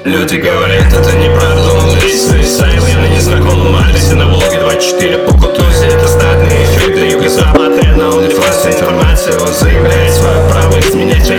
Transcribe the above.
Люди говорят, это не продуманный суицид. Я на незнакомом адресе на Волге 24 по Кутузе. Это статный эффект, да юго-запад. На OnlyFans информация, он заявляет свое право изменять